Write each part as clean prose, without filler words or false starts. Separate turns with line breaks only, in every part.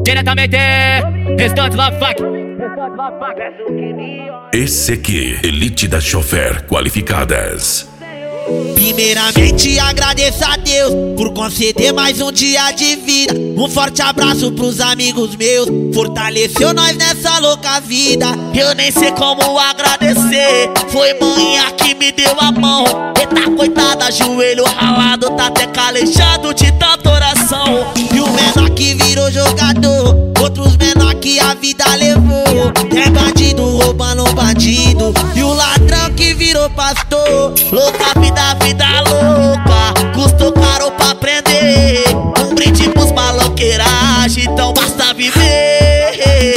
diretamente Restante Love Fuck.
Esse aqui, Elite da Chofer Qualificadas.
Primeiramente agradeço a Deus por conceder mais um dia de vida. Um forte abraço pros amigos meus, fortaleceu nós nessa louca vida. Eu nem sei como agradecer, foi manhã que me deu a mão. Eita coitada, joelho ralado, tá até calejado de tanta oração. E o menor que virou jogador, outros menor que a vida levou. É bandido roubando um bandido, e o ladrão que virou pastor. Louca vida louca, custou caro pra aprender. Um brinde pros maloqueiragem, então basta viver.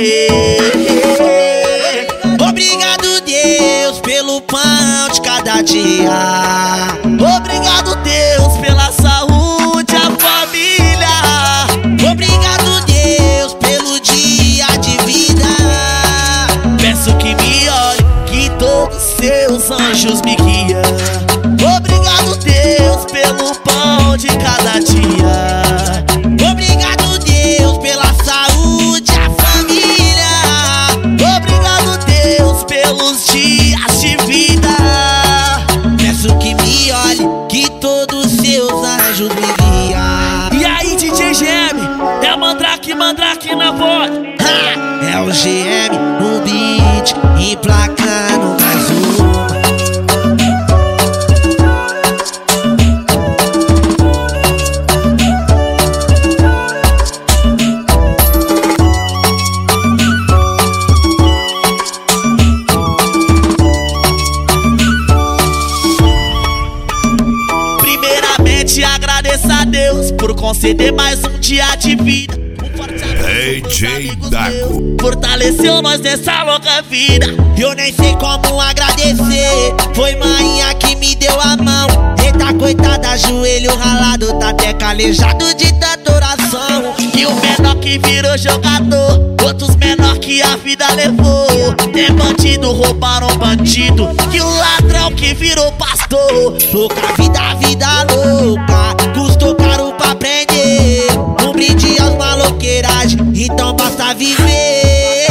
Obrigado Deus pelo pão de cada dia. Obrigado Deus pela saúde, a família. Obrigado Deus pelo dia de vida. Peço que me olhe, que todos seus anjos me guiam. Obrigado Deus pelo pão de cada dia. Obrigado Deus pela saúde, a família. Obrigado Deus pelos dias de vida. Peço que me olhe, que todos seus anjos me guiam. E aí DJ GM, é Mandrake na voz. É o GM no beat, emplacando mais uma. Agradeço a Deus por conceder mais um dia de vida. Um forte
DJ Dago
fortaleceu nós nessa louca vida. Eu nem sei como agradecer, foi manhã que me deu a mão. Eita coitada, joelho ralado, tá até calejado de tanta oração. E o menor que virou jogador, outros menor que a vida levou. Tem bandido, roubaram bandido, e o ladrão que virou pastor. Louca vida louca, custou caro pra aprender. Um brinde aos maloqueiragem, então basta viver.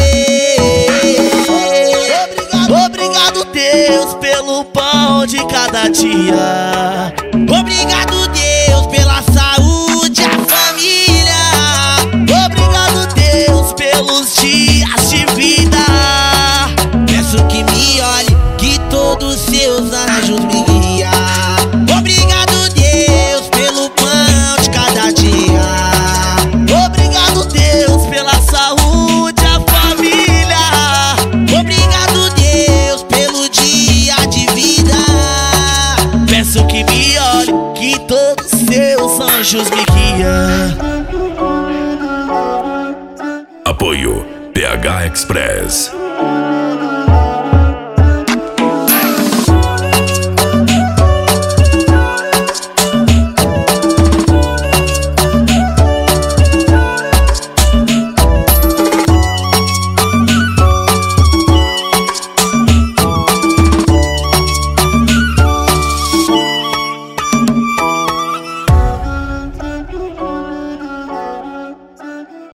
Obrigado Deus pelo pão de cada dia. Obrigado Deus pela saúde, a família. Obrigado Deus pelos dias de vida. Peço que me olhe, que todos seus anjos me guiam. Obrigado Deus pelo pão de cada dia. Obrigado Deus pela saúde, a família. Obrigado Deus pelo dia de vida. Peço que me olhe, que todos seus anjos me guiam.
Apoio PH Express.